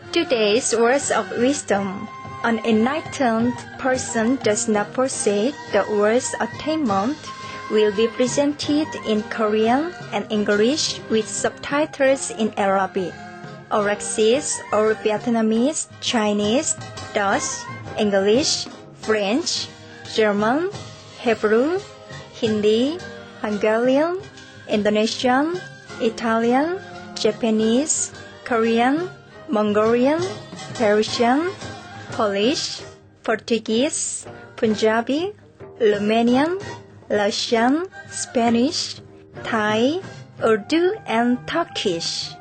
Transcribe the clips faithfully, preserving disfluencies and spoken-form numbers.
Today's words of wisdom. An enlightened person does not forsake the world's attainment will be presented in Korean and English with subtitles in Arabic, Araxis or Vietnamese, Chinese, Dutch, English, French, German, Hebrew, Hindi, Hungarian, Indonesian, Italian, Japanese, Korean, Mongolian, Persian, Polish, Portuguese, Punjabi, Romanian, Russian, Spanish, Thai, Urdu, and Turkish.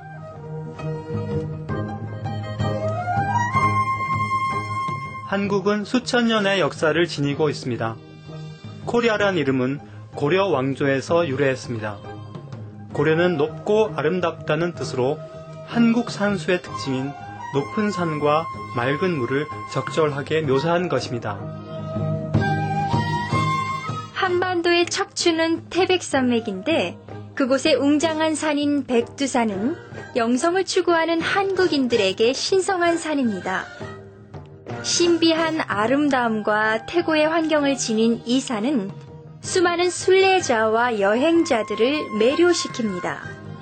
한국은 수천 년의 역사를 지니고 있습니다. 코리아란 이름은 고려 왕조에서 유래했습니다. 고려는 높고 아름답다는 뜻으로 한국 산수의 특징인 높은 산과 맑은 물을 적절하게 묘사한 것입니다. 한반도의 척추는 태백산맥인데 그곳의 웅장한 산인 백두산은 영성을 추구하는 한국인들에게 신성한 산입니다. 신비한 아름다움과 태고의 환경을 지닌 이 산은 수많은 순례자와 여행자들을 매료시킵니다.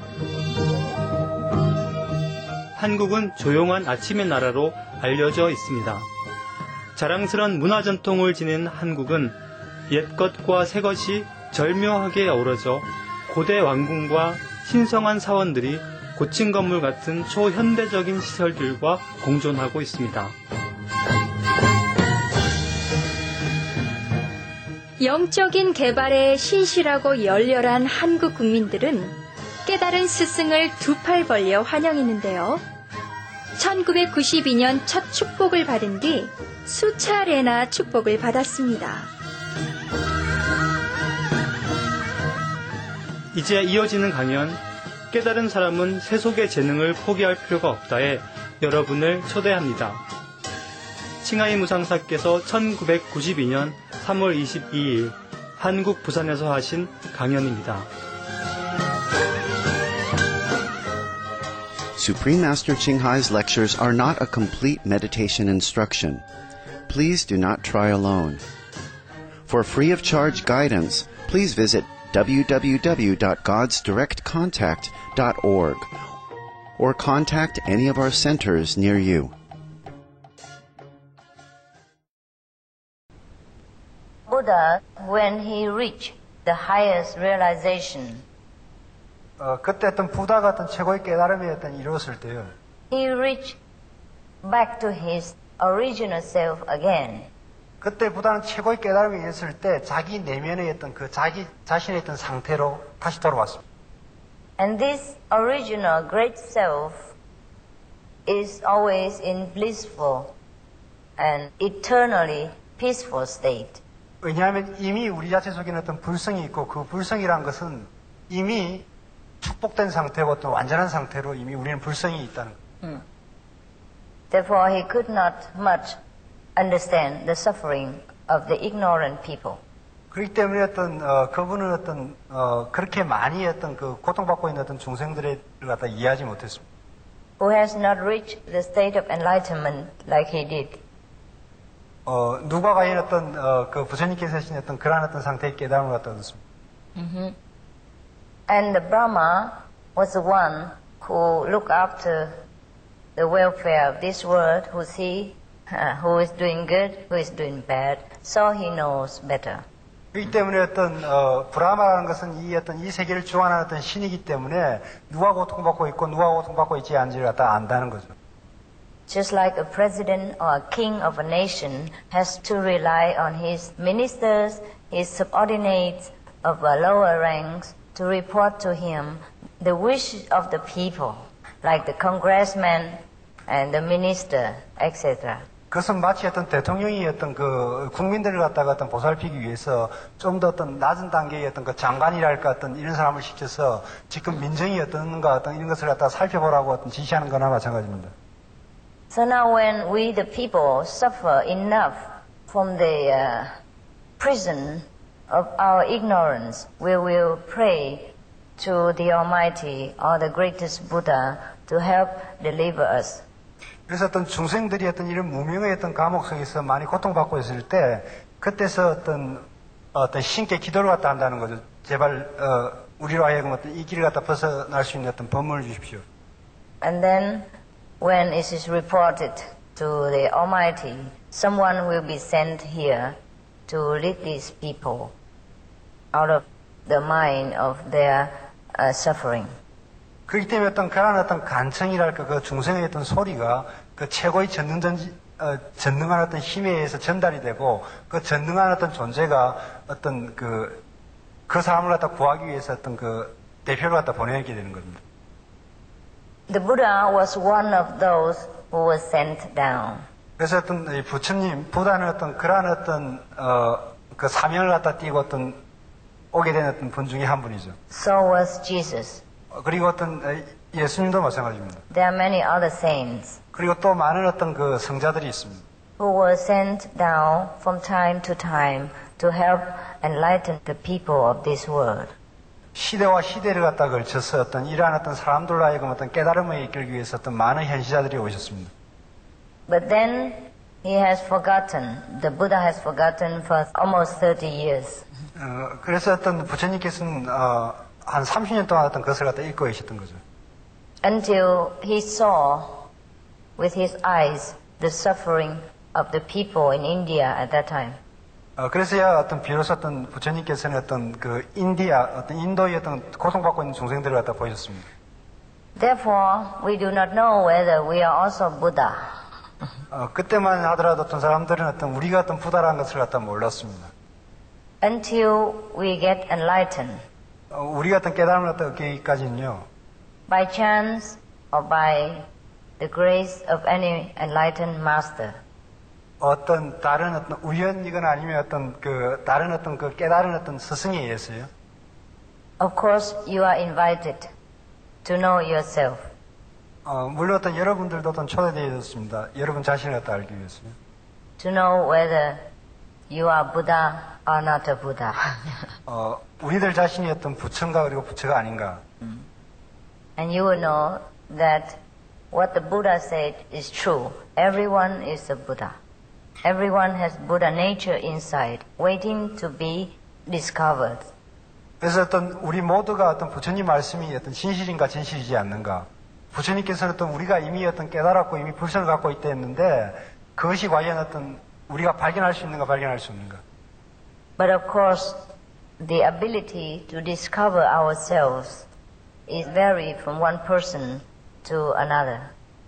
한국은 조용한 아침의 나라로 알려져 있습니다. 자랑스런 문화 전통을 지닌 한국은 옛것과 새것이 절묘하게 어우러져 고대 왕궁과 신성한 사원들이 고층 건물 같은 초현대적인 시설들과 공존하고 있습니다. 영적인 개발에 신실하고 열렬한 한국 국민들은 깨달은 스승을 두 팔 벌려 환영했는데요. 천구백구십이 년 첫 축복을 받은 뒤 수차례나 축복을 받았습니다. 이제 이어지는 강연, 깨달은 사람은 세속의 재능을 포기할 필요가 없다에 여러분을 초대합니다. 칭하이 무상사께서 천구백구십이 년 삼월 이십이일 한국 부산에서 하신 강연입니다. Supreme Master Ching Hai's lectures are not a complete meditation instruction. Please do not try alone. For free of charge guidance, please visit w w w dot gods direct contact dot org or contact any of our centers near you. Buddha, when he reached the highest realization, 어, 그때 어떤 부다가 어떤 최고의 깨달음이 어떤 이루었을 때요. he reached back to his original self again. 그때 부다는 최고의 깨달음이 이루었을 때 자기 내면의 어떤 그 자기 자신의 어떤 상태로 다시 돌아왔습니다. And this original great self is always in blissful and eternally peaceful state. 왜냐하면 이미 우리 자체 속에는 어떤 불성이 있고 그 불성이란 것은 이미 축복된 상태고 또 완전한 상태로 이미 우리는 불성이 있다는 거예요. Hmm. Therefore, he could not much understand the suffering of the ignorant people. 그렇기 때문에 어떤 어, 그분은 어떤 어, 그렇게 많이 어떤 그 고통받고 있는 어떤 중생들을 갖다 이해하지 못했습니다. Who has not reached the state of enlightenment like he did. 어, 누가 과연 어떤 어, 그 부처님께서 하신 어떤 그러한 어떤 상태의 깨달음을 갖다 얻었습니다. Mm-hmm. And the Brahma was the one who looked after the welfare of this world, who see uh, who is doing good, who is doing bad, so he knows better. 그렇기 때문에 어떤 어, 브라마라는 것은 이 어떤 이 세계를 주관하는 어떤 신이기 때문에 누가 고통받고 있고 누가 고통받고 있지 않은지를 갖다 안다는 거죠. Just like a president or a king of a nation has to rely on his ministers, his subordinates of uh, lower ranks to report to him the wish of the people, like the congressman and the minister, et cetera. 그것은 마치 어떤 대통령이 어떤 그 국민들을 갖다가 어떤 보살피기 위해서 좀 더 어떤 낮은 단계의 어떤 그 장관이랄까 어떤 이런 사람을 시켜서 지금 민정이 어떤가 어떤 이런 것을 갖다가 살펴보라고 어떤 지시하는 거나 마찬가지입니다. So now when we the people suffer enough from the uh, prison of our ignorance, we will pray to the Almighty or the greatest Buddha to help deliver us. 그래서 어떤 중생들이 어떤 이런 무명의 어떤 감옥 속에서 많이 고통받고 있을 때 그때서 어떤 어떤 신께 기도를 갖다 한다는 거죠. 제발 어, 우리로 하여금 어떤 이 길을 갖다 벗어날 수 있는 어떤 법문을 주십시오. And then, when it is reported to the Almighty, someone will be sent here to lead these people out of the mind of their uh, suffering. 그렇기 때문에 어떤 그런 어떤 간청이랄까 그 중생의 어떤 소리가 그 최고의 전능전 어, 전능한 어떤 힘에 의해서 전달이 되고 그 전능한 어떤 존재가 어떤 그 그 사람을 갖다 구하기 위해서 어떤 그 대표를 갖다 보내게 되는 겁니다. The Buddha was one of those who was sent down. 그래서 어떤 이 부처님, 부다는 어떤 그러한 어떤 어, 그 사명을 갖다 띄고 어떤 오게 된 어떤 분 중에 한 분이죠. So was Jesus. 어, 그리고 어떤 어, 예수님도 마찬가지입니다. There are many other saints 그리고 또 많은 어떤 그 성자들이 있습니다. who were sent down from time to time to help enlighten the people of this world. 시대와 시대를 갖다 걸쳐서 어떤 이러한 어떤 사람들로 하여금 어떤 깨달음을 이끌기 위해서 어떤 많은 현시자들이 오셨습니다. But then he has forgotten, the Buddha has forgotten for almost thirty years. 어, 그래서 어떤 부처님께서는 어, 한 삼십 년 동안 어떤 것을 갖다 읽고 계셨던 거죠. Until he saw with his eyes the suffering of the people in India at that time. 어, 그래서야 어떤 비로소 어떤 부처님께서는 어떤 그 인디아, 어떤 인도의 어떤 고통받고 있는 중생들을 갖다 보셨습니다. Therefore, we do not know whether we are also Buddha. 어, 그때만 하더라도 어떤 사람들은 어떤 우리가 어떤 부다라는 것을 갖다 몰랐습니다. Until we get enlightened 어, 우리가 어떤 깨달음을 갖다 얻기까지는요, by chance or by the grace of any enlightened master. 어떤 다른 어떤 우연이거나 아니면 어떤 그 다른 어떤 그 깨달은 어떤 스승에 의해서요. Of course, you are invited to know yourself. 어, 물론 어떤 여러분들도 어떤 초대되어졌습니다. 여러분 자신을 갖다 알기 위해서요. To know whether you are Buddha or not a Buddha. 어, 우리들 자신이 어떤 부처인가 그리고 부처가 아닌가. And you will know that what the Buddha said is true. Everyone is a Buddha. Everyone has Buddha nature inside, waiting to be discovered. 그래서 어떤 우리 모두가 어떤 부처님 말씀이 어떤 진실인가 진실이지 않는가. 부처님께서는 어떤 우리가 이미 어떤 깨달았고 이미 불선을 갖고 있다 했는데 그것이 과연 어떤 우리가 발견할 수 있는가 발견할 수 없는가. But of course, the ability to discover ourselves is vary from one person to another.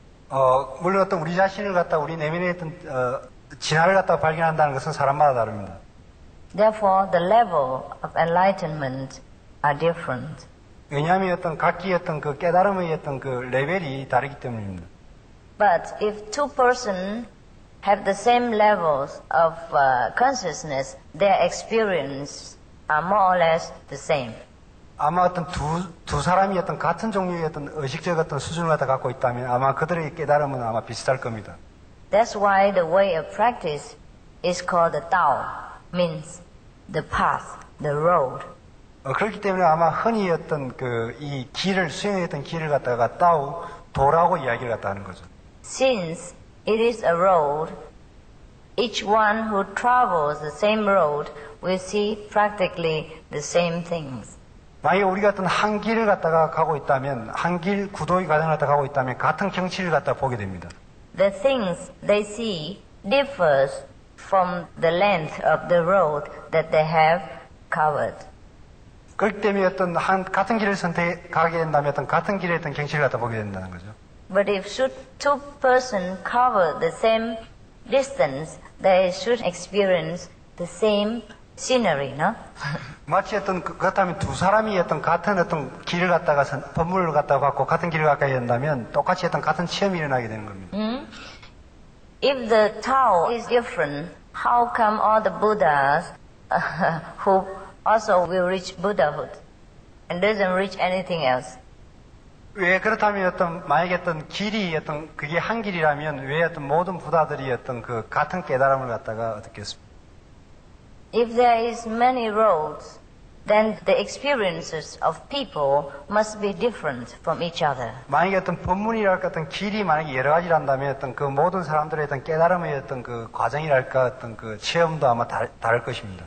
어, 물론 어떤 우리 자신을 갖다 우리 내면에 어떤 어, 진화를 갖다 발견한다는 것은 사람마다 다릅니다. Therefore, the level of enlightenment are different. 왜냐하면 어떤 각기 어떤 그 깨달음의 어떤 그 레벨이 다르기 때문입니다. But if two persons have the same levels of uh, consciousness, their experience are more or less the same. 아마 어떤 두, 두 사람이 어떤 같은 종류의 어떤 의식적 어떤 수준을 갖다 갖고 있다면 아마 그들의 깨달음은 아마 비슷할 겁니다. That's why the way of practice is called the Tao, means the path, the road. 어, 그렇기 때문에 아마 흔히 어떤 그 이 길을 수행했던 길을 갖다가 따오 도라고 이야기를 갖다 하는 거죠. Since it is a road, each one who travels the same road will see practically the same things. 만약에 우리가 어떤 한 길을 갖다가 가고 있다면 한 길 구도의 과정을 갖다 가고 있다면 같은 경치를 갖다 보게 됩니다. The things they see differs from the length of the road that they have covered. 그렇기 때문에 어떤 한 같은 길을 선택하게 된다면 어떤 같은 길의 어떤 경치를 갖다 보게 된다는 거죠. But if should two persons cover the same distance, they should experience the same scenery, no? 마치 어떤 그- 그렇다면 두 사람이 어떤 같은 어떤 길을 갖다가 선- 법문을 갖다가 갖고 같은 길을 갖게 된다면 똑같이 어떤 같은 체험이 일어나게 되는 겁니다. If the Tao is different, how come all the Buddhas uh, who also will reach Buddhahood and doesn't reach anything else? 왜 그렇다면 어떤 만약에 어떤 길이 어떤 그게 한 길이라면 왜 어떤 모든 부다들이 어떤 그 같은 깨달음을 갖다가 얻겠습니까? If there is many roads, then the experiences of people must be different from each other. 만약에 어떤 법문이랄까 어떤 길이 만약에 여러 가지란다면 어떤 그 모든 사람들의 어떤 깨달음의 어떤 그 과정이랄까 어떤 그 체험도 아마 다를, 다를 것입니다.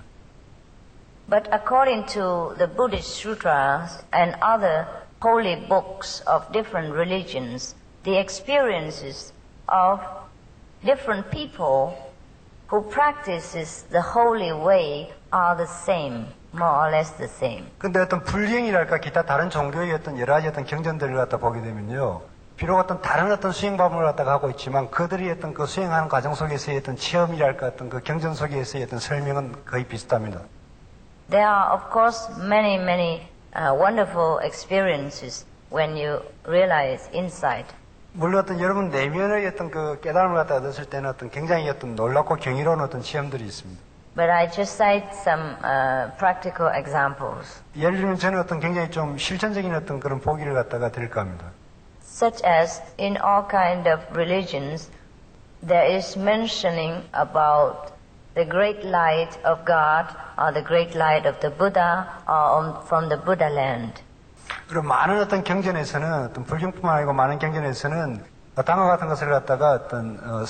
But according to the Buddhist sutras and other holy books of different religions, the experiences of different people who practices the holy way are the same, more or less the same. 근데 어떤 불경이랄까 기타 다른 종교의 어떤 여러 가지 어떤 경전들을 갖다 보게 되면요. 비록 어떤 다른 어떤 수행 방법을 갖다가 하고 있지만 그들이 어떤 그 수행하는 과정 속에서의 어떤 체험이랄까 어떤 그 경전 속에서의 어떤 설명은 거의 비슷합니다. There are, of course, many, many uh, wonderful experiences when you realize insight. 물론 어떤 여러분 내면의 어떤 그 깨달음을 갖다 얻었을 때는 어떤 굉장히 어떤 놀랍고 경이로운 어떤 체험들이 있습니다. But I just cite some uh, practical examples, 예를 들면 저는 어떤 굉장히 좀 실천적인 어떤 그런 보기를 갖다가 드릴까 합니다. such as in all kind of religions, there is mentioning about the great light of God or the great light of the Buddha or on, from the Buddha land. 그리고 많은 어떤 경전에서는 어떤 불경뿐만 아니고 많은 경전에서는 당화 같은 것을 갖다가 어떤 어,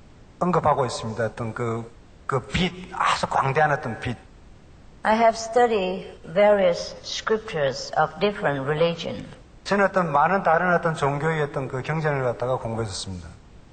언급하고 있습니다. 어떤 그 그 빛, 아주 광대한 어떤 빛. I have studied various scriptures of different religion, 저는 어떤 많은 다른 어떤 종교의 어떤 그 경전을 갖다가 공부했었습니다.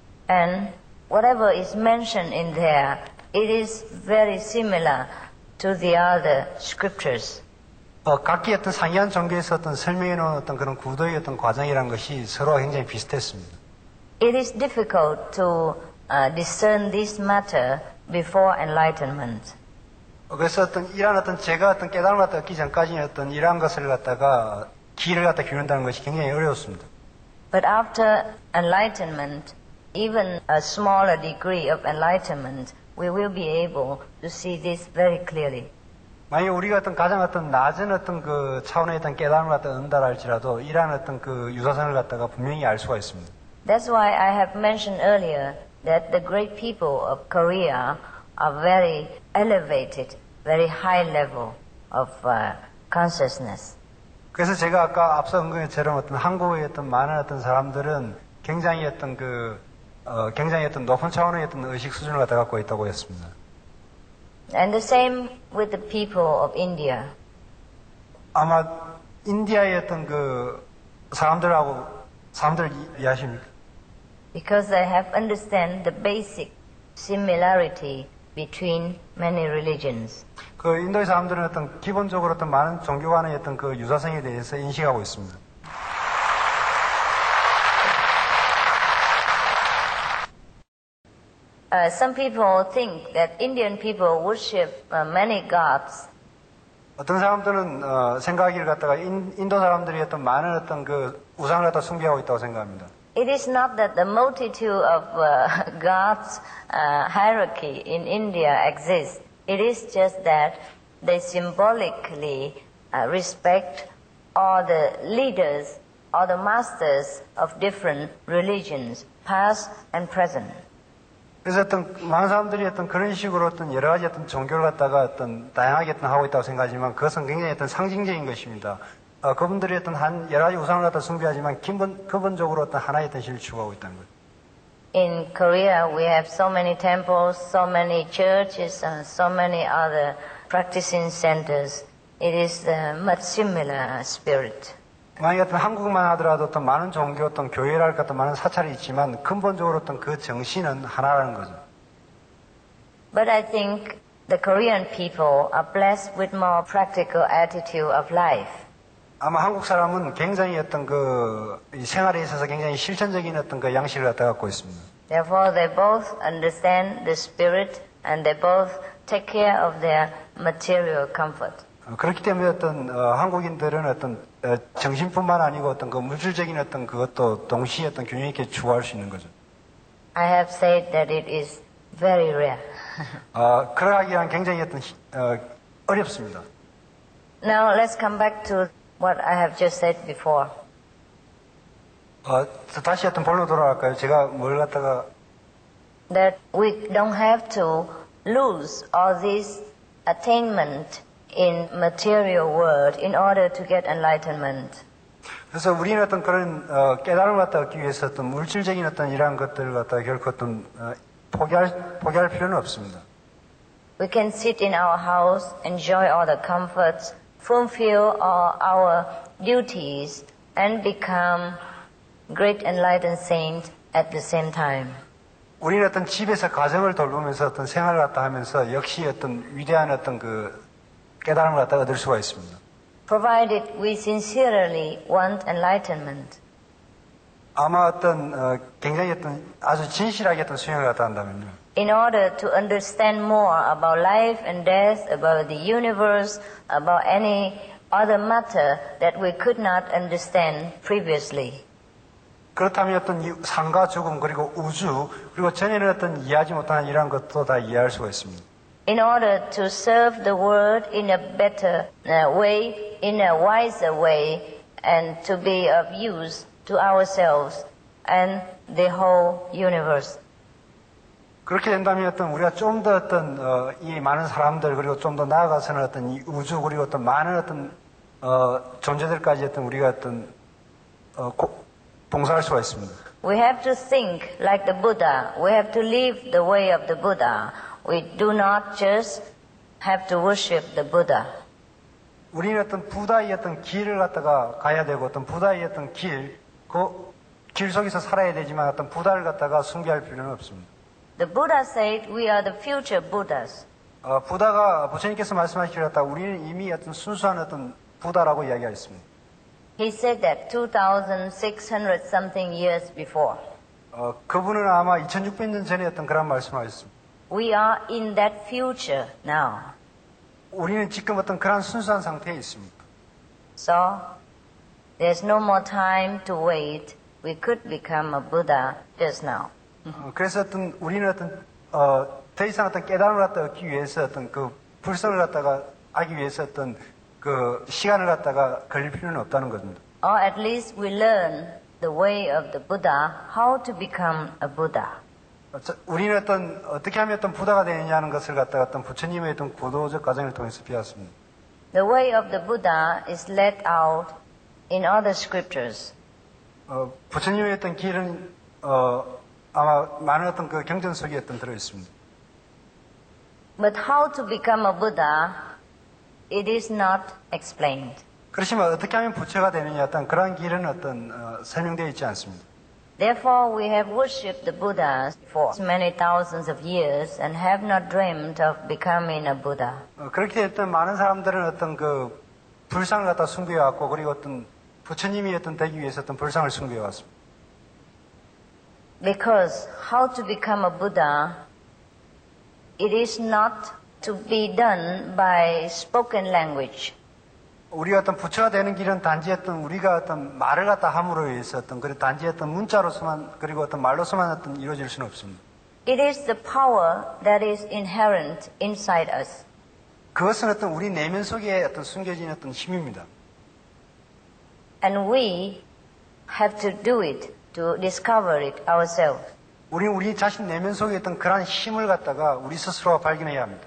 and whatever is mentioned in there, it is very similar to the other scriptures. 어, 각기 어떤 상이한 종교에서 어떤 설명해 놓은 어떤 그런 구도의 어떤 과정이라는 것이 서로 굉장히 비슷했습니다. It is difficult to uh, discern this matter before enlightenment. 어, 그래서 어떤 이러한 어떤 제가 어떤 깨달음을 갖다 얻기 전까지는 어떤 이러한 것을 갖다가 길을 갖다 기른다는 것이 굉장히 어려웠습니다. But after enlightenment, even a smaller degree of enlightenment, we will be able to see this very clearly. 만약에 우리가 어떤 가장 어떤 낮은 어떤 그 차원의 어떤 깨달음을 갖다 얻는다 할지라도 이러한 어떤 그 유사선을 갖다가 분명히 알 수가 있습니다. That's why I have mentioned earlier that the great people of Korea are very elevated, very high level of uh, consciousness. 그래서 제가 아까 앞서 언급한 것처럼 어떤 한국의 어떤 많은 어떤 사람들은 굉장히 어떤 그 어, 굉장히 어떤 높은 차원의 어떤 의식 수준을 갖다 갖고 있다고 했습니다. And the same with the people of India. 아마 인디아의 어떤 그 사람들하고 사람들 이- 이해하십니까? Because they have understand the basic similarity between many religions. 그 인도의 사람들은 어떤 기본적으로 어떤 많은 종교 간의 어떤 그 유사성에 대해서 인식하고 있습니다. Uh, some people think that Indian people worship uh, many gods, 어떤 사람들은 어, 생각하기를 갖다가 인, 인도 사람들이 어떤 많은 어떤 그 우상을 갖다 숭배하고 있다고 생각합니다. It is not that the multitude of uh, gods uh, hierarchy in India exists. It is just that they symbolically uh, respect all the leaders or the masters of different religions, past and present. 그래서 어떤 많은 사람들이 어떤 그런 식으로 어떤 여러 가지 어떤 종교를 갖다가 어떤 다양하게 어떤 하고 있다고 생각하지만 그것은 굉장히 어떤 상징적인 것입니다. 어, 그분들이 어떤 한 여러 가지 우상을 갖다 숭배하지만 기본 근본적으로 어떤 하나의 어떤 실을 추구하고 있다는 거죠. In Korea, we have so many temples, so many churches, and so many other practicing centers. It is uh, much similar spirit. 만약에 어떤 한국만 하더라도 어떤 많은 종교, 어떤 교회랄까 어떤 많은 사찰이 있지만 근본적으로 어떤 그 정신은 하나라는 거죠. But I think the Korean people are blessed with more practical attitude of life. 아마 한국 사람은 굉장히 어떤 그 이 생활에 있어서 굉장히 실천적인 어떤 그 양식을 갖다 갖고 있습니다. Therefore, they both understand the spirit and they both take care of their material comfort. 어, 그렇기 때문에 어떤 어, 한국인들은 어떤 어, 정신뿐만 아니고 어떤 그 물질적인 어떤 그것도 동시에 어떤 균형 있게 추구할 수 있는 거죠. I have said that it is very rare. 어, 그러하기에는 굉장히 어떤 히- 어, 어렵습니다. Now, let's come back to what I have just said before. 어, 다시 어떤 본론으로 돌아갈까요? 제가 뭘 갖다가 That we don't have to lose all this attainment in material world in order to get enlightenment. 그래서 우리는 어떤 그런 어, 깨달음을 갖다 얻기 위해서 어떤 물질적인 어떤 이러한 것들을 갖다 결코 어떤 어, 포기할 포기할 필요는 없습니다. We can sit in our house, enjoy all the comforts, fulfill all our duties, and become great enlightened saints at the same time. 우리는 어떤 집에서 가정을 돌보면서 어떤 생활을 갖다 하면서 역시 어떤 위대한 어떤 그 깨달음을 갖다 얻을 수가 있습니다. Provided we sincerely want enlightenment. 아마 어떤 어, 굉장히 어떤 아주 진실하게 어떤 수행을 갖다 한다면요. In order to understand more about life and death, about the universe, about any other matter that we could not understand previously. 그렇다면 어떤 이 삶과 죽음 그리고 우주 그리고 전에는 어떤 이해하지 못하는 이러한 것도 다 이해할 수가 있습니다. In order to serve the world in a better uh, way, in a wiser way, and to be of use to ourselves and the whole universe. 그렇게 된다면 어떤 우리가 좀 더 어떤 어, 이 많은 사람들 그리고 좀 더 나아가서는 어떤 이 우주 그리고 어떤 많은 어떤 어, 존재들까지 어떤 우리가 어떤 어, 고, 봉사할 수가 있습니다. We have to think like the Buddha. We have to live the way of the Buddha. We do not just have to worship the Buddha. 우리는 어떤 부다의 어떤 길을 갖다가 가야 되고 어떤 부다의 어떤 길, 그 길 속에서 살아야 되지만 어떤 부다를 갖다가 숭배할 필요는 없습니다. The Buddha said we are the future Buddhas. 어, 부다가 부처님께서 말씀하시기를 갖다 우리는 이미 어떤 순수한 어떤 부다라고 이야기하였습니다. He said that two thousand six hundred something years before. 어, 그분은 아마 이천육백 년 전에 어떤 그런 말씀하셨습니다. We are in that future now. 우리는 지금 어떤 그런 순수한 상태에 있습니다. So, there's no more time to wait. We could become a Buddha just now. 어, 그래서 어떤 우리는 어떤 어, 더 이상 어떤 깨달음을 갖다 얻기 위해서 어떤 그 불성을 갖다가 하기 위해서 어떤 그 시간을 갖다가 걸릴 필요는 없다는 겁니다. Or at least we learn the way of the Buddha, how to become a Buddha. 어, 저, 우리는 어떤 어떻게 하면 어떤 부다가 되느냐는 것을 갖다가 어떤 부처님의 어떤 구도적 과정을 통해서 배웠습니다. The way of the Buddha is laid out in other scriptures. 어, 부처님의 어떤 길은 어, 아마 많은 어떤 그 경전 속에 어떤 들어 있습니다. But how to become a Buddha, it is not explained. 그렇지만 어떻게 하면 부처가 되느냐 어떤 그런 길은 어떤 어, 설명되어 있지 않습니다. Therefore, we have worshipped the Buddhas for many thousands of years and have not dreamed of becoming a Buddha. 어, 그렇게 했던 많은 사람들은 어떤 그 불상을 갖다 숭배해왔고 그리고 어떤 부처님이 어떤 되기 위해서 어떤 불상을 숭배해왔습니다. Because how to become a Buddha, it is not to be done by spoken language. 우리가 어떤 부처가 되는 길은 단지 어떤 우리가 어떤 말을 갖다 함으로 해서 어떤 그런 단지 어떤 문자로서만 그리고 어떤 말로서만 어떤 이루어질 수는 없습니다. It is the power that is inherent inside us. 그것은 어떤 우리 내면 속에 어떤 숨겨진 어떤 힘입니다. And we have to do it, to discover it ourselves. 우리는 우리 자신 내면 속에 있던 그러한 힘을 갖다가 우리 스스로가 발견해야 합니다.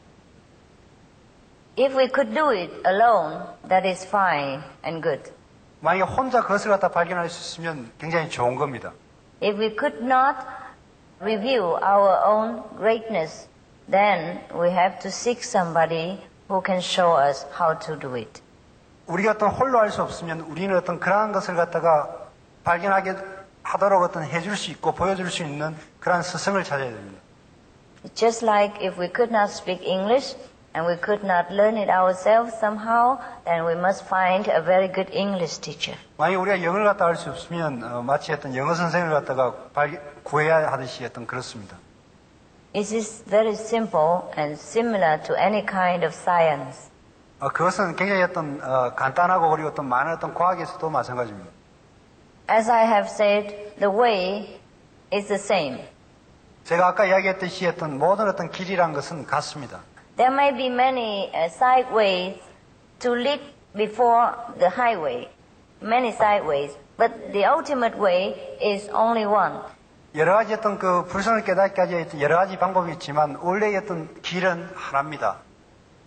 If we could do it alone, that is fine and good. 만약에 혼자 그것을 갖다 발견할 수 있으면 굉장히 좋은 겁니다. If we could not review our own greatness, then we have to seek somebody who can show us how to do it. 우리가 어떤 홀로 할 수 없으면 우리는 어떤 그러한 것을 갖다가 발견하게 하도록 어떤 해줄 수 있고 보여줄 수 있는 그러한 스승을 찾아야 됩니다. Just like if we could not speak English and we could not learn it ourselves somehow, then we must find a very good English teacher. 만약에 우리가 영어를 갖다 할 수 없으면 어, 마치 어떤 영어 선생을 갖다가 발, 구해야 하듯이 어떤 그렇습니다. It is very simple and similar to any kind of science. 어, 그것은 굉장히 어떤 어, 간단하고 그리고 어떤 많은 어떤 과학에서도 마찬가지입니다. As I have said, the way is the same. 제가 아까 이야기했듯이 어떤 모든 어떤 길이란 것은 같습니다. There may be many uh, side ways to lead before the highway, many side ways, but the ultimate way is only one. 여러 가지 어떤 그 불성을 깨닫기까지 여러 가지 방법이 있지만 원래의 어떤 길은 하나입니다.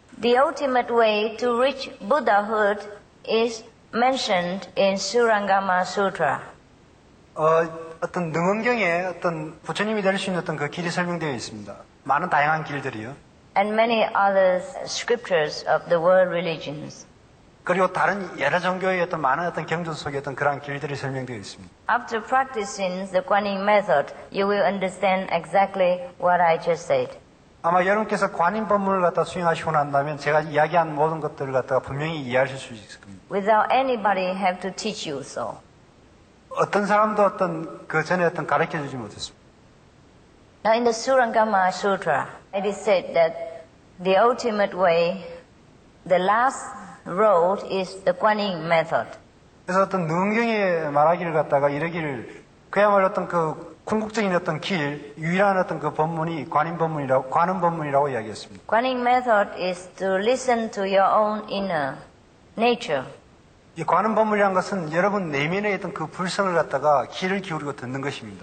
The ultimate way to reach Buddhahood is mentioned in Surangama Sutra. 어, 어떤 능언경에 어떤 부처님이 될 수 있는 어떤 그 길이 설명되어 있습니다. 많은 다양한 길들이요. And many other scriptures of the world religions. 그리고 다른 여러 종교의 어떤 많은 어떤 경전 속에 어떤 그러한 길들이 설명되어 있습니다. After practicing the Guanyin method, you will understand exactly what I just said. 아마 여러분께서 관인 법문을 갖다 수행하시고 난다면 제가 이야기한 모든 것들을 갖다가 분명히 이해하실 수 있을 겁니다. Without anybody have to teach you so. 어떤 사람도 어떤 그 전에 어떤 가르쳐 주지 못했습니다. Now in the Surangama Sutra, it is said that the ultimate way, the last road is the Guanyin method. 그래서 어떤 능경에 말하기를 갖다가 이러기를 그야말로 어떤 그 궁극적인 어떤 길, 유일한 어떤 그 법문이 관인 법문이라고, 관음 법문이라고 이야기했습니다. Guanyin method is to listen to your own inner nature. 이 관음 법문이라는 것은 여러분 내면에 있던 그 불성을 갖다가 귀를 기울이고 듣는 것입니다.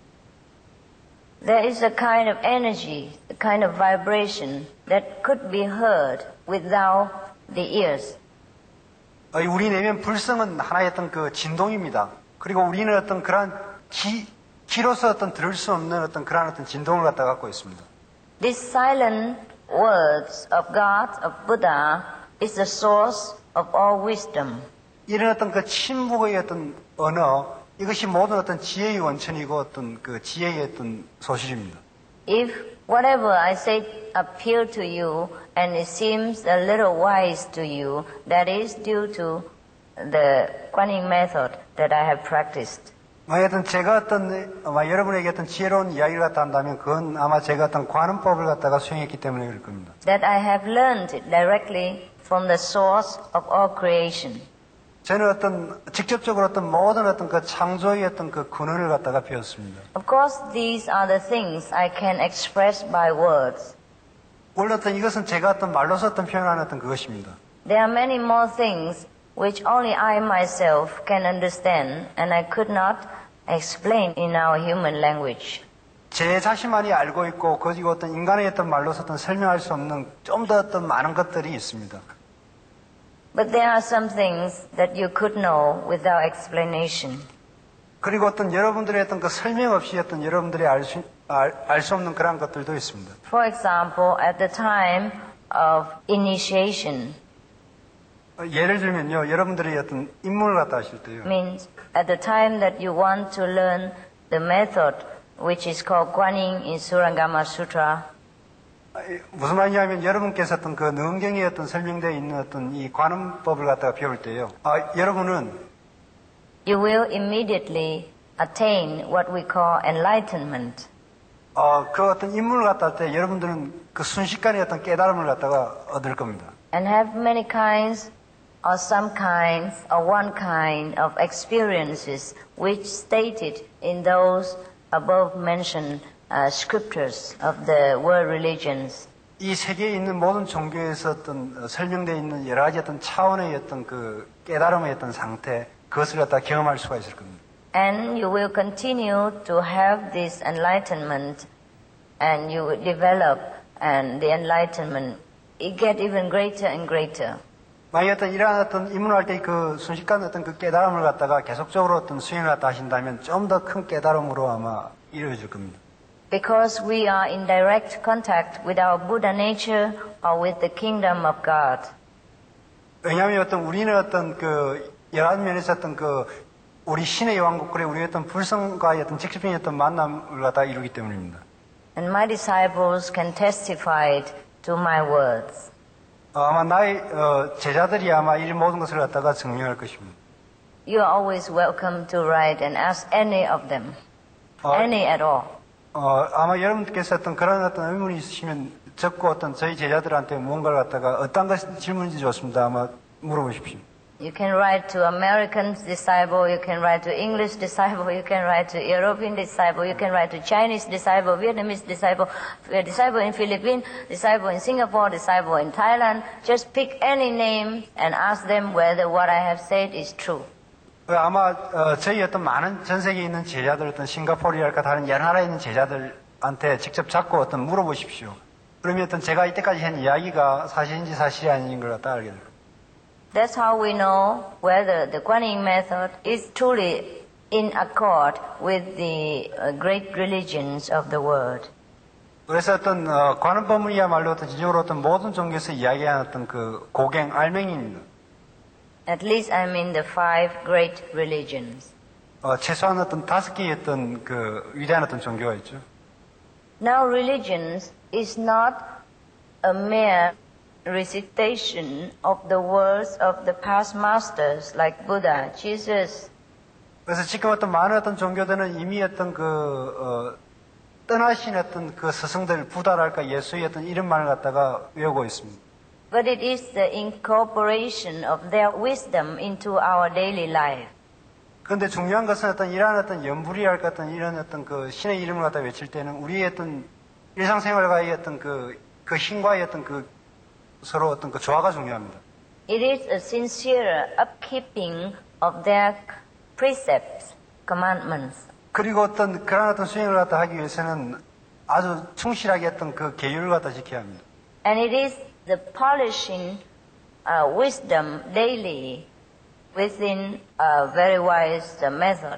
There is a kind of energy, a kind of vibration that could be heard without the ears. 어, 이 우리 내면 불성은 하나의 어떤 그 진동입니다. 그리고 우리는 어떤 그러한 기, 귀로서 어떤 들을 수 없는 어떤 그러한 어떤 진동을 갖다 갖고 있습니다. These silent words of God, of Buddha, is the source of all wisdom. 이런 어떤 그 침묵의 어떤 언어, 이것이 모든 어떤 지혜의 원천이고 어떤 그 지혜의 어떤 소실입니다. If whatever I say appeal to you and it seems a little wise to you, that is due to the Guanyin method that I have practiced. 하여튼 제가 어떤 아마 여러분에게 어떤 지혜로운 이야기를 갖다 한다면 그건 아마 제가 어떤 관음법을 갖다가 수행했기 때문에 그럴 겁니다. That I have learned it directly from the source of all creation. 저는 어떤 직접적으로 어떤 모든 어떤 그 창조의 어떤 그 근원을 갖다가 배웠습니다. Of course, these are the things I can express by words. 원래 어떤 이것은 제가 어떤 말로서 어떤 표현하는 어떤 그것입니다. There are many more things which only I myself can understand and I could not explain in our human language. 제 자신만이 알고 있고 그리고 어떤 인간의 어떤 말로서 어떤 설명할 수 없는 좀 더 어떤 많은 것들이 있습니다. But there are some things that you could know without explanation. 그리고 어떤 여러분들의 어떤 그 설명 없이 어떤 여러분들이 알 수 알, 알 수 없는 그런 것들도 있습니다. For example, at the time of initiation, 어, 예를 들면요, 여러분들이 어떤 입문을 갖다 하실 때요. means at the time that you want to learn the method which is called Guanyin in Surangama Sutra, 아, 무슨 말이냐면 여러분께서 어떤 그 능경에 어떤 설명되어 있는 어떤 이 관음법을 갖다가 배울 때요. 아, 여러분은 you will immediately attain what we call enlightenment. 어, 그 어떤 입문을 갖다 할 때 여러분들은 그 순식간에 어떤 깨달음을 갖다가 얻을 겁니다. And have many kinds or some kinds or one kind of experiences which stated in those above mentioned uh, scriptures of the world religions. 이 세계에 있는 모든 종교에서 어떤 설명되어 있는 여러 가지 어떤 차원의 어떤 그 깨달음의 어떤 상태, 그것을 갖다 경험할 수가 있을 겁니다. And you will continue to have this enlightenment and you will develop and the enlightenment it get even greater and greater. 만약 어떤 이러한 어떤 입문할 때 그 순식간 어떤 그 깨달음을 갖다가 계속적으로 어떤 수행을 갖다 하신다면 좀 더 큰 깨달음으로 아마 이루어질 겁니다. Because we are in direct contact with our Buddha nature or with the kingdom of God. 왜냐하면 어떤 우리는 어떤 그 여러 면에서 어떤 그 우리 신의 왕국 그래 우리 어떤 불성과의 어떤 직접적인 어떤 만남을 갖다 이루기 때문입니다. And my disciples can testify to my words. 어, 아마 나의 어, 제자들이 아마 이 모든 것을 갖다가 증명할 것입니다. You are always welcome to write and ask any of them, 어, any at all. 어, 아마 여러분께서 어떤 그런 어떤 의문이 있으시면 적고 어떤 저희 제자들한테 무언가를 갖다가 어떤 것 질문인지 좋습니다. 아마 물어보십시오. You can write to American disciple, you can write to English disciple, you can write to European disciple, you can write to Chinese disciple, Vietnamese disciple, disciple in Philippines, disciple in Singapore, disciple in Thailand. Just pick any name and ask them whether what I have said is true. 아마 어, 저희 어떤 많은 전 세계에 있는 제자들 어떤 싱가포르랄까 다른 여러 나라에 있는 제자들한테 직접 잡고 어떤 물어보십시오. 그러면 어떤 제가 이때까지 한 이야기가 사실인지 사실이 아닌 걸 갖다 알게 됩니다. That's how we know whether the Guanyin method is truly in accord with the uh, great religions of the world. 그래서 어떤 어, 관음법문이야말로 어떤 진정으로 어떤 모든 종교에서 이야기하는 어떤 그 고갱 알맹이입니다. At least I mean the five great religions. 어, 최소한 어떤 다섯 개의 어떤 그 위대한 어떤 종교가 있죠. Now religions is not a mere recitation of the words of the past masters like Buddha, Jesus. 그래서 지금 어떤 많은 어떤 종교들은 이미 어떤 그 어, 떠나신 어떤 그 스승들 부다랄까 예수의 어떤 이름만을 갖다가 외우고 있습니다. But it is the incorporation of their wisdom into our daily life. 그런데 중요한 것은 어떤 이러한 어떤 연불이랄까 어떤 이런 어떤 그 신의 이름을 갖다 외칠 때는 우리의 어떤 일상생활과의 어떤 그, 그 힘과의 어떤 그 서로 어떤 그 조화가 중요합니다. It is a sincere upkeeping of their precepts, commandments. 그리고 어떤 그런 어떤 수행을 갖다 하기 위해서는 아주 충실하게 어떤 그 계율을 갖다 지켜야 합니다. And it is the polishing uh, wisdom daily within a very wise uh, method.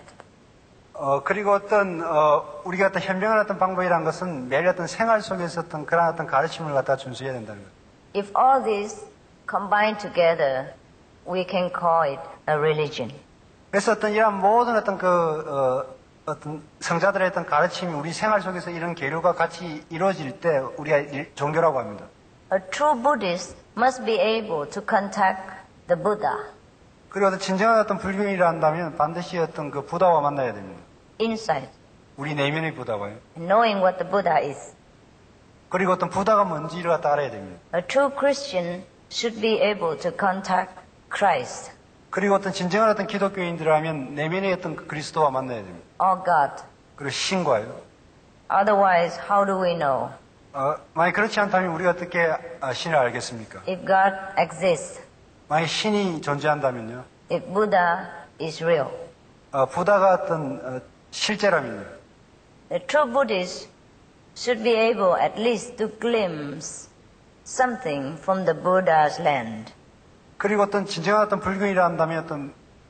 어, 그리고 어떤, 어, 우리가 어떤 현명한 어떤 방법이라는 것은 매일 어떤 생활 속에서 어떤 그런 어떤 가르침을 갖다 준수해야 된다는 거예요. If all these combine together, we can call it a religion. 그래서 어떤 이런 모든 어떤 그, 어, 어떤 성자들의 어떤 가르침이 우리 생활 속에서 이런 계류가 같이 이루어질 때 우리가 일- 종교라고 합니다. A true Buddhist must be able to contact the Buddha 그리고 어떤 진정한 어떤 불교인이라 한다면 반드시 어떤 그 부다와 만나야 됩니다. inside, 우리 내면의 부다와요. knowing what the Buddha is. 그리고 어떤 부다가 뭔지를 갖다 알아야 됩니다. A true Christian should be able to contact Christ 그리고 어떤 진정한 어떤 기독교인들이라면 내면의 어떤 그 그리스도와 만나야 됩니다. or God. 그리고 신과요. Otherwise, how do we know 어, 만약 그렇지 않다면 우리가 어떻게 아, 신을 알겠습니까? if God exists, 만약 신이 존재한다면요. if Buddha is real? 어, 부다가 어떤 어, 실제라면요. The true Buddhist should be able at least to glimpse something from the Buddha's land. 그리고 어떤 진정한 어떤 불교인이라 한다면 어떤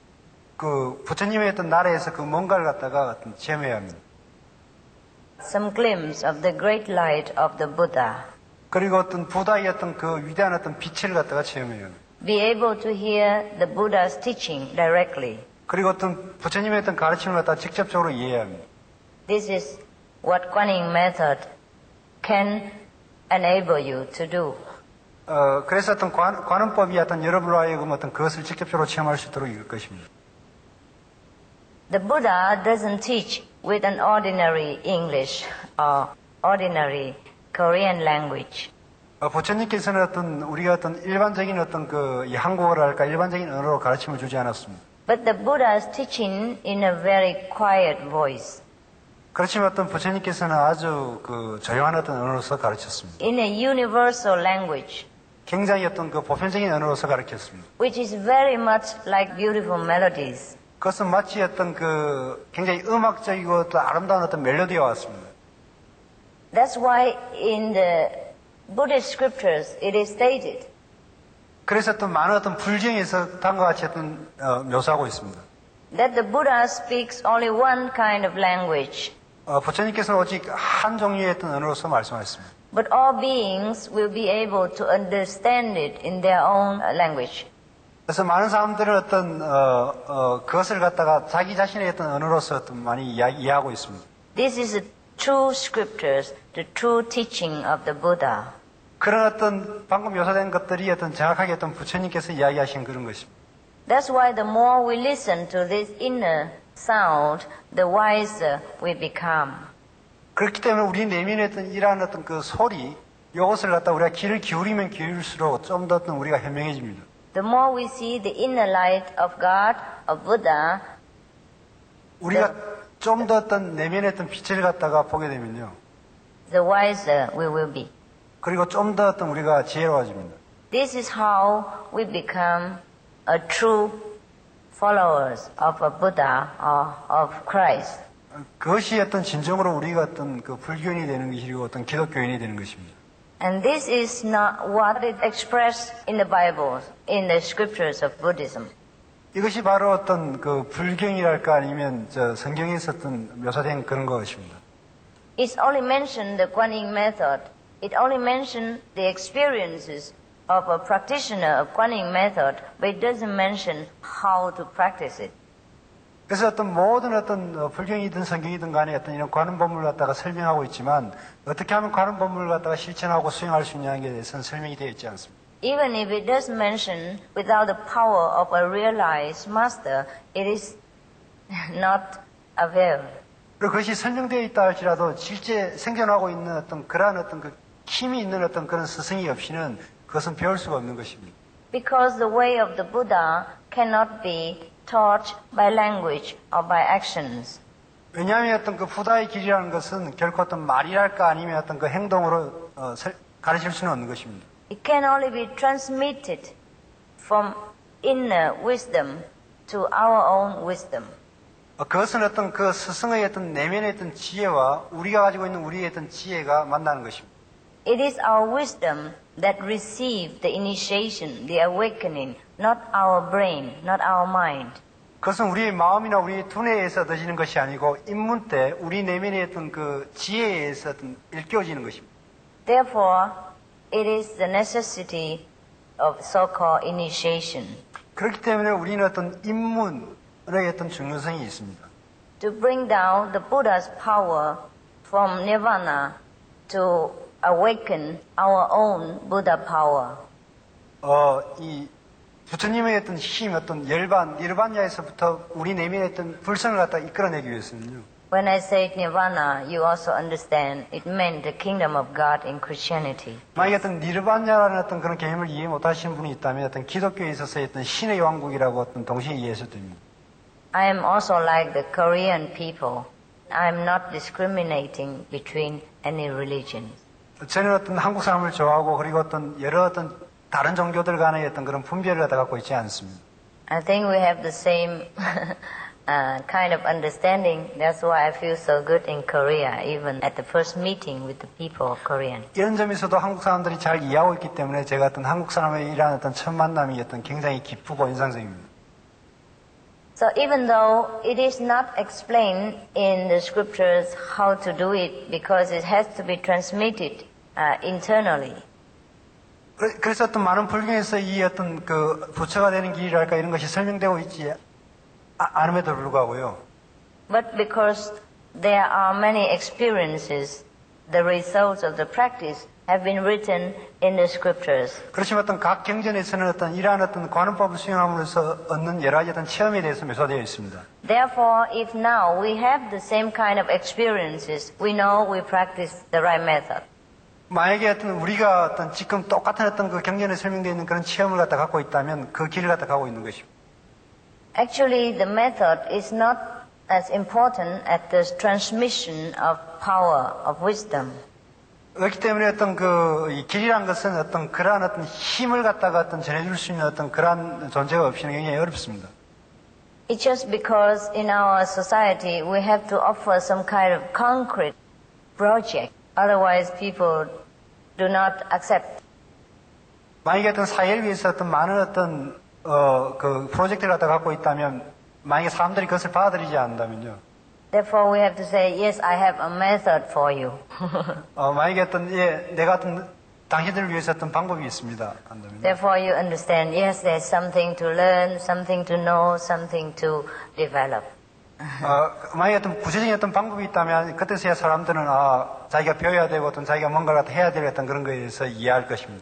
그 부처님의 어떤 나라에서 그 뭔가를 갖다가 어떤 체험해야 합니다. Some glimpse of the great light of the Buddha. 그리고 어떤 부다의 어떤 그 위대한 어떤 빛을 갖다가 체험해야 합니다. Be able to hear the Buddha's teaching directly. 그리고 어떤 부처님의 어떤 가르침을 갖다가 직접적으로 이해해야 합니다. This is what Guanyin method can enable you to do. 어, 그래서 어떤 관, 관음법이 어떤 여러분으로 하여금 어떤 그것을 직접적으로 체험할 수 있도록 이끌 것입니다. The Buddha doesn't teach with an ordinary English or ordinary Korean language. 어, 부처님께서는 어떤 우리가 어떤 일반적인 어떤 그 이 한국어랄까 일반적인 언어로 가르침을 주지 않았습니다. But the Buddha is teaching in a very quiet voice, 그렇지만 어떤 부처님께서는 아주 그 조용한 어떤 언어로서 가르쳤습니다. in a universal language, 굉장히 어떤 그 보편적인 언어로서 가르쳤습니다. which is very much like beautiful melodies. 그것은 마치 어떤 그 굉장히 음악적이고 어떤 아름다운 어떤 멜로디와 같습니다. That's why in the Buddhist scriptures it is stated 그래서 어떤 많은 어떤 불경에서 다음과 같이 어떤 어, 묘사하고 있습니다. that the Buddha speaks only one kind of language, 어, 부처님께서는 오직 한 종류의 어떤 언어로서 말씀하셨습니다. but all beings will be able to understand it in their own language. 그래서 많은 사람들은 어떤 어, 어, 그것을 갖다가 자기 자신의 어떤 언어로서 어떤 많이 이야, 이해하고 있습니다. This is the true scriptures, the true teaching of the Buddha. 그런 어떤 방금 묘사된 것들이 어떤 정확하게 어떤 부처님께서 이야기하신 그런 것입니다. That's why the more we listen to this inner sound, the wiser we become. 그렇기 때문에 우리 내면에 어떤 이러한 어떤 그 소리, 이것을 갖다 우리가 귀를 기울이면 기울일수록 좀 더 어떤 우리가 현명해집니다. The more we see the inner light of God, of Buddha, 우리가 좀 더 어떤 내면의 어떤 빛을 갖다가 보게 되면요. the wiser we will be. 그리고 좀 더 어떤 우리가 지혜로워집니다. This is how we become a true followers of a Buddha or of Christ. 그것이 어떤 진정으로 우리가 어떤 그 불교인이 되는 것이고 어떤 기독교인이 되는 것입니다. And this is not what is expressed in the Bible, in the scriptures of Buddhism. 이것이 바로 어떤 그 불경이랄까 아니면 저 성경에 있었던 묘사된 그런 것입니다. It's only mentioned the Guanyin method. It only mentioned the experiences of a practitioner of Guanyin method, but it doesn't mention how to practice it. 그래서 어떤 모든 어떤 어, 불경이든 성경이든 간에 어떤 이런 관음 법문을 갖다가 설명하고 있지만 어떻게 하면 관음 법문을 갖다가 실천하고 수행할 수 있냐는 게 대해서는 설명이 되어 있지 않습니다. Even if it does mention without the power of a realized master, it is not avail. 그리고 그것이 설명되어 있다 할지라도 실제 생존하고 있는 어떤 그러한 어떤 그 힘이 있는 어떤 그런 스승이 없이는 그것은 배울 수가 없는 것입니다. Because the way of the Buddha cannot be taught by language or by actions. 왜냐하면 어떤 그 부다의 길이라는 것은 결코 어떤 말이랄까 아니면 어떤 그 행동으로 어, 설- 가르칠 수는 없는 것입니다. It can only be transmitted from inner wisdom to our own wisdom. 어, 그것은 어떤 그 스승의 어떤 내면의 어떤 지혜와 우리가 가지고 있는 우리의 어떤 지혜가 만나는 것입니다. It is our wisdom that receive the initiation, the awakening, not our brain, not our mind. 그것은 우리의 마음이나 우리의 두뇌에 의해서 얻어지는 것이 아니고 입문 때 우리 내면의 어떤 그 지혜에 의해서 어떤 일깨워지는 것입니다. Therefore, it is the necessity of so-called initiation. 그렇기 때문에 우리는 어떤 입문의 어떤 중요성이 있습니다. To bring down the Buddha's power from nirvana to awaken our own Buddha power. 어, 이 부처님의 어떤 힘, 어떤 열반, 니르반야에서부터 우리 내면의 어떤 불성을 갖다 이끌어내기 위해서는요. When I say nirvana, you also understand it meant the kingdom of God in Christianity. 만약에 어떤 니르반야라는 어떤 그런 개념을 이해 못하시는 분이 있다면 어떤 기독교에 있어서의 어떤 신의 왕국이라고 어떤 동시에 이해해서 됩니다. I am also like the Korean people. I am not discriminating between any religions. 저는 어떤 한국 사람을 좋아하고 그리고 어떤 여러 어떤 다른 종교들 간의 어떤 그런 분별을 갖다 갖고 있지 않습니다. I think we have the same uh, kind of understanding. That's why I feel so good in Korea, even at the first meeting with the people of Korean. 이런 점에서도 한국 사람들이 잘 이해하고 있기 때문에 제가 어떤 한국 사람의 이러한 어떤 첫 만남이 어떤 굉장히 기쁘고 인상적입니다. So even though it is not explained in the scriptures how to do it because it has to be transmitted uh, internally. 그래- 그래서 어떤 많은 불경에서 이 어떤 그 부처가 되는 길이랄까 이런 것이 설명되고 있지 아- 않음에도 불구하고요. But because there are many experiences, the results of the practice have been written in the scriptures. 그렇지만 어떤 각 경전에서는 어떤 이러한 어떤 관음법을 수행함으로써 얻는 여러 가지 어떤 체험에 대해서 묘사되어 있습니다. Therefore, if now we have the same kind of experiences, we know we practice the right method. 만약에 어떤 우리가 어떤 지금 똑같은 어떤 그 경전에 설명되어 있는 그런 체험을 갖다 갖고 있다면 그 길을 갖다 가고 있는 것입니다. Actually, the method is not as important as the transmission of power, of wisdom. 그렇기 때문에 어떤 그 이 길이란 것은 어떤 그러한 어떤 힘을 갖다가 어떤 전해줄 수 있는 어떤 그러한 존재가 없이는 굉장히 어렵습니다. It's just because in our society we have to offer some kind of concrete project. Otherwise, people do not accept. 만약에 어떤 사회를 위해서 어떤 많은 어떤 어 그 프로젝트를 갖다 갖고 있다면 만약에 사람들이 그것을 받아들이지 않는다면요. Therefore, we have to say, yes, I have a method for you. 어 만약에 어떤 예 내가 어떤 당신들을 위해서 어떤 방법이 있습니다. 한다면 Therefore, you understand, yes, there's something to learn, something to know, something to develop. 어 만약에 어떤 구체적인 어떤 방법이 있다면 그때서야 사람들은 아 자기가 배워야 되고 어떤 자기가 뭔가를 갖다 해야 될 어떤 그런 거에 대해서 이해할 것입니다.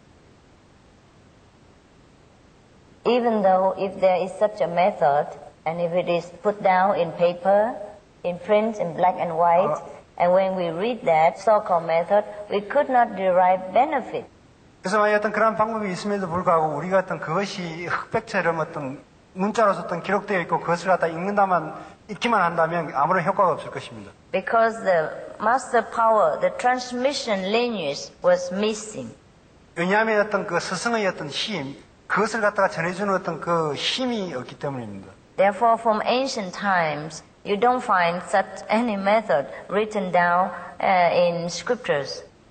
Even though if there is such a method, and if it is put down in paper, in print, in black and white, and when we read that so-called method, we could not derive benefit. 그래서 만약 어떤 그런 방법이 있음에도 불구하고 우리가 어떤 그것이 흑백처럼 어떤 문자로서 어떤 기록되어 있고 그것을 갖다 읽는다만 읽기만 한다면 아무런 효과가 없을 것입니다. Because the master power, the transmission lineage was missing. 왜냐하면 어떤 그 스승의 어떤 힘, 그것을 갖다가 전해주는 어떤 그 힘이 없기 때문입니다. Therefore, from ancient times, you don't find such any method written down uh, in scriptures.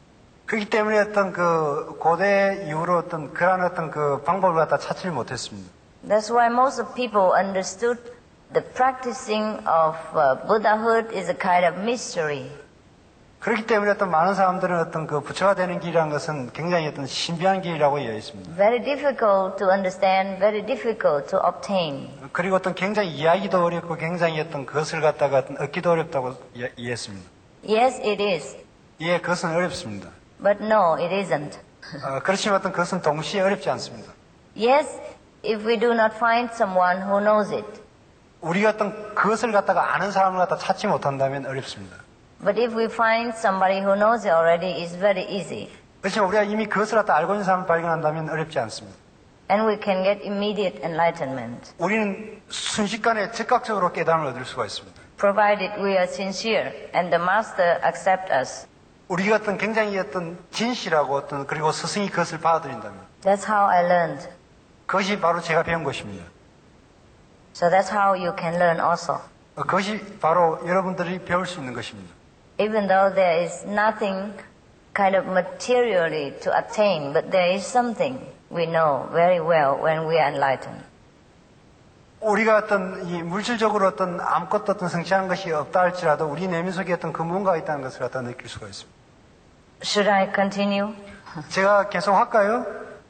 그렇기 때문에 어떤 그 고대 이후로 어떤 그러한 어떤 그 방법을 갖다 찾지를 못했습니다. That's why most of people understood the practicing of uh, Buddhahood is a kind of mystery. 그렇기 때문에 어떤 많은 사람들은 어떤 그 부처가 되는 길이라는 것은 굉장히 어떤 신비한 길이라고 이해했습니다. Very difficult to understand, very difficult to obtain. 그리고 어떤 굉장히 이해하기도 어렵고 굉장히 어떤 그것을 갖다가 어떤 얻기도 어렵다고 이해- 이해했습니다. Yes, it is. 예, 그것은 어렵습니다. But no, it isn't. 어, 그렇지만 어떤 그것은 동시에 어렵지 않습니다. Yes, if we do not find someone who knows it. 우리가 어떤 그것을 갖다가 아는 사람을 갖다 찾지 못한다면 어렵습니다. But if we find somebody who knows it already, it's very easy. 그렇지만 우리가 이미 그것을 갖다 알고 있는 사람을 발견한다면 어렵지 않습니다. And we can get immediate enlightenment, 우리는 순식간에 즉각적으로 깨달음을 얻을 수가 있습니다. provided we are sincere and the master accept us. 우리가 어떤 굉장히 어떤 진실하고 어떤 그리고 스승이 그것을 받아들인다면 That's how I learned. 그것이 바로 제가 배운 것입니다. So that's how you can learn also. 어, 그것이 바로 여러분들이 배울 수 있는 것입니다. Even though there is nothing kind of materially to attain, but there is something we know very well when we are enlightened. 우리가 어떤 이 물질적으로 어떤 아무것도 어떤 성취한 것이 없다 할지라도 우리 내면 속에 어떤 그 무언가가 있다는 것을 갖다 느낄 수가 있습니다. Should I continue? 제가 계속 할까요?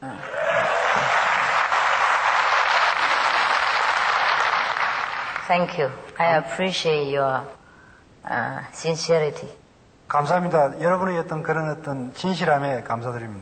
Thank you. I appreciate your uh, sincerity. 감사합니다. 여러분의 어떤 그런 어떤 진실함에 감사드립니다.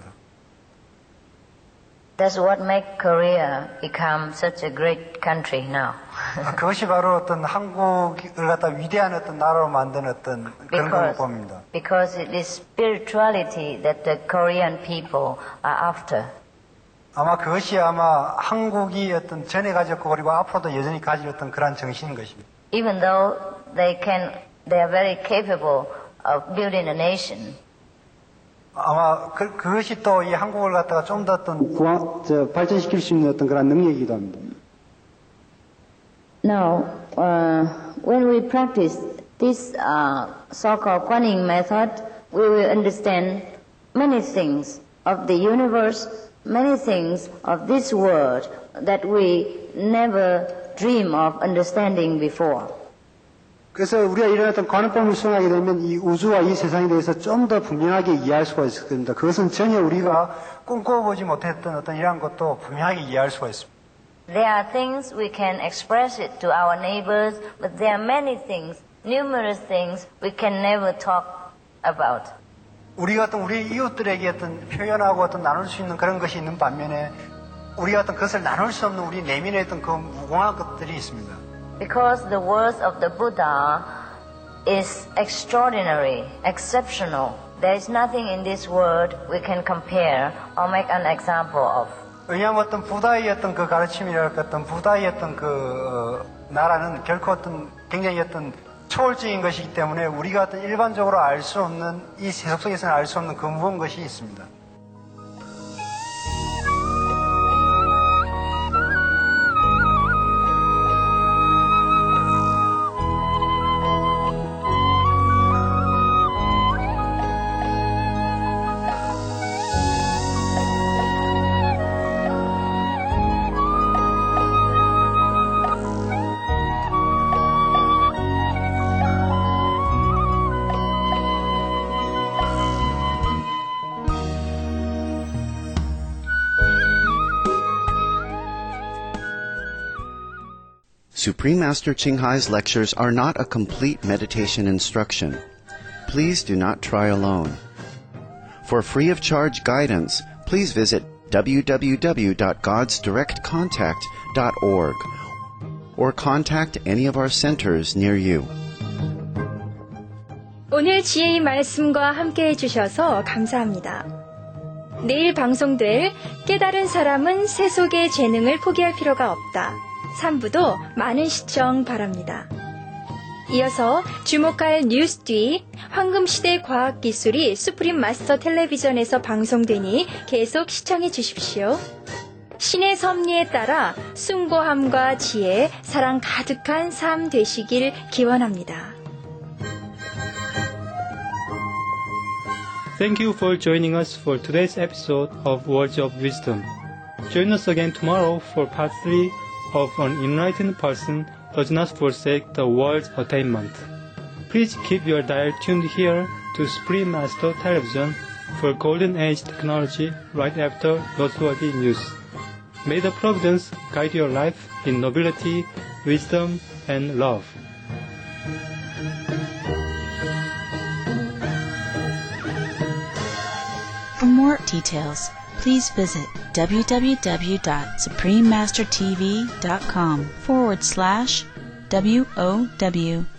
That's what make Korea become such a great country now. 아, 그것이 바로 어떤 한국을 갖다 위대한 어떤 나라로 만든 어떤 그런 방법입니다. because it is spirituality that the Korean people are after. 아마 그것이 아마 한국이 어떤 전에 가졌고 그리고 앞으로도 여전히 가질 어떤 그러한 정신인 것입니다. Even though they can, they are very capable of building a nation. 아마 그, 그것이 또 이 한국을 갖다가 좀 더 어떤 구화, 저, 발전시킬 수 있는 어떤 그런 능력이기도 합니다. Now, uh, when we practice this uh, so-called Kuan-Yin method, we will understand many things of the universe, many things of this world that we never dream of understanding before. 그래서 우리가 이런 어떤 관음법을 수행하게 되면 이 우주와 이 세상에 대해서 좀 더 분명하게 이해할 수가 있을 겁니다. 그것은 전혀 우리가 꿈꿔보지 못했던 어떤 이러한 것도 분명하게 이해할 수가 있습니다. There are things we can express it to our neighbors, but there are many things, numerous things we can never talk about. 우리가 어떤 우리 이웃들에게 어떤 표현하고 어떤 나눌 수 있는 그런 것이 있는 반면에 우리가 어떤 그것을 나눌 수 없는 우리 내면에 어떤 그 무궁한 것들이 있습니다. Because the words of the Buddha is extraordinary, exceptional. There is nothing in this world we can compare or make an example of. 왜냐하면 어떤 부다의 어떤 그 가르침이랄까 어떤 부다의 어떤 그 어, 나라는 결코 어떤 굉장히 어떤 초월적인 것이기 때문에 우리가 어떤 일반적으로 알 수 없는 이 세속 속에서는 알 수 없는 그 무언 것이 있습니다. Supreme Master Ching Hai's lectures are not a complete meditation instruction. Please do not try alone. For free of charge guidance, please visit w w w dot gods direct contact dot org or contact any of our centers near you. 오늘 지혜의 말씀과 함께 해주셔서 감사합니다. 내일 방송될 깨달은 사람은 세속의 재능을 포기할 필요가 없다. 삼 부도 많은 시청 바랍니다. 이어서 주목할 뉴스 뒤 황금시대 과학기술이 수프림 마스터 텔레비전에서 방송되니 계속 시청해 주십시오. 신의 섭리에 따라 숭고함과 지혜, 사랑 가득한 삶 되시길 기원합니다. Thank you for joining us for today's episode of Words of Wisdom. Join us again tomorrow for part three of An Enlightened Person Does Not Forsake the World's Attainment. Please keep your dial tuned here to Supreme Master Television for Golden Age technology right after noteworthy news. May the Providence guide your life in nobility, wisdom, and love. For more details, please visit www.suprememastertv.com forward slash W O W